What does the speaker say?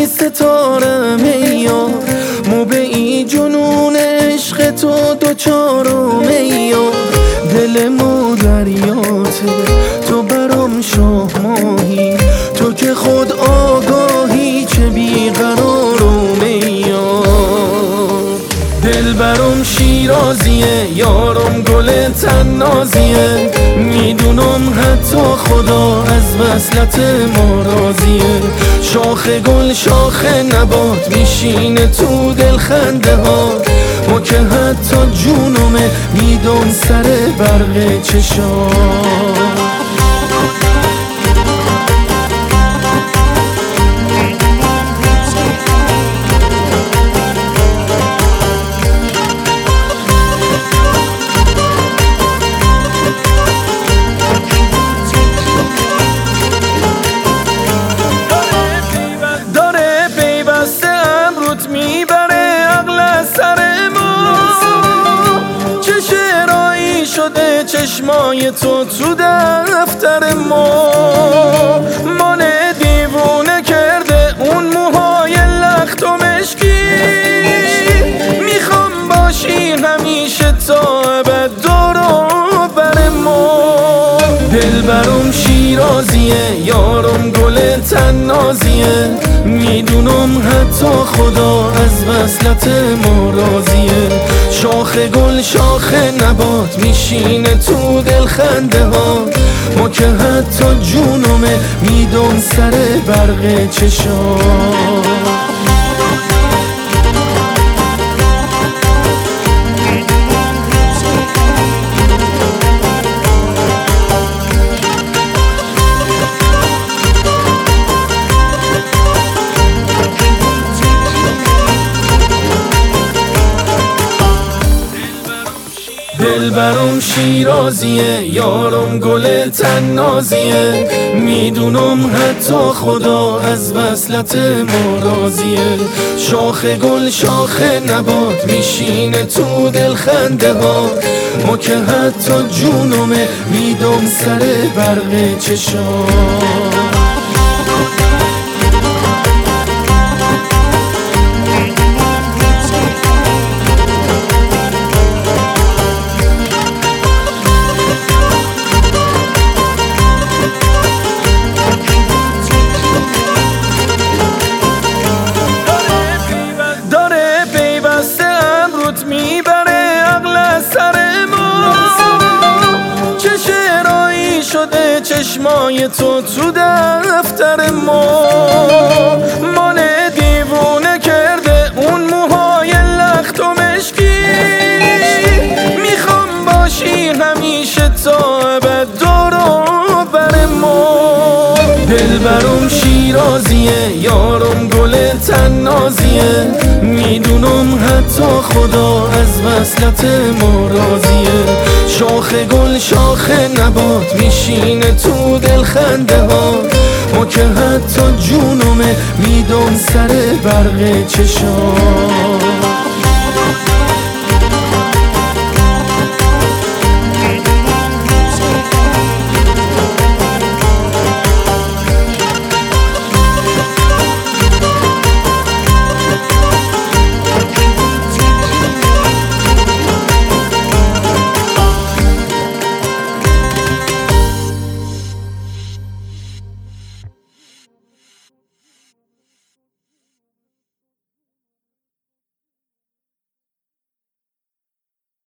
ای ستاره میار موبه ای جنون عشق تو دوچارم میار دل ما دریاته تو برام شاه ماهی تو که خود آگاهی چه بیقرارم میار دل برام شیرازیه یارم گل تنازیه میدونم حتی خدا از وصلت ما راضیه شاخ گل شاخ نبات میشینه تو دل خنده ها ما که حتی جونمه میدم سر برق چشام چشمای تو دفتر من دیوونه کرده اون موهای لخت و مشکی میخوام باشی همیشه تا ابد دور و بر ما دل برام شیرازیه یارم گل تنازیه میدونم حتی خدا از وصلت ما راضیه شاخ گل شاخ نبات میشینه تو دل خنده ها ما که حتی جونمه میدم سر برق چشام دل برام شیرازیه یارم گل تنازیه میدونم حتی خدا از وصلت ما راضیه شاخ گل شاخ نبات میشینه تو دل خنده ها ما که حتی جونمه میدم سر برق چشام چشمای تو دفتر من دیوونه کرده اون موهای لخت و مشکی میخوام باشی همیشه تا ابد دور و بر ما دل برام شیرازیه یارم گل تنازیه میدونم حتی خدا از وصلت ما راضیه شاخ گل شاخ نبات میشینه تو دل خنده ها ما که حتی جونمه میدم سر برق چشام